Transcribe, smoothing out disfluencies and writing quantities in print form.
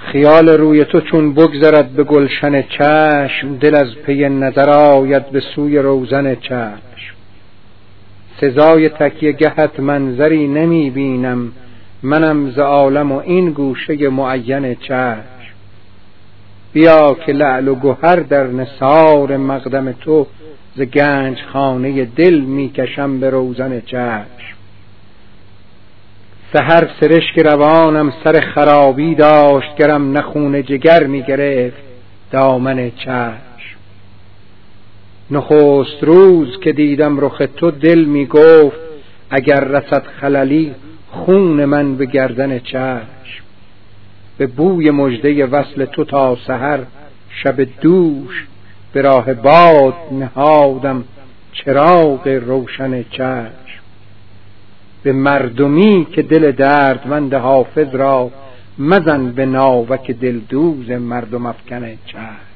خیال روی تو چون بگذرد به گلشن چشم، دل از پی نظر آید به سوی روزن چشم. سزای تکیه گهت منظری نمی بینم، منم ز عالم و این گوشه معین چشم. بیا که لعل و گهر در نثار مقدم تو، ز گنج خانه دل می کشم به روزن چشم. سحر سرشک روانم سر خرابی داشت، گرم نه خون جگر می گرفت دامن چشم. نخست روز که دیدم رخ تو دل می گفت، اگر رسد خللی خون من به گردن چشم. به بوی مژده وصل تو تا سحر شب دوش، به راه باد نهادم چراغ روشن چشم. به مردمی که دل دردمند حافظ را، مزن به ناوک دلدوز مردم افکن چشم.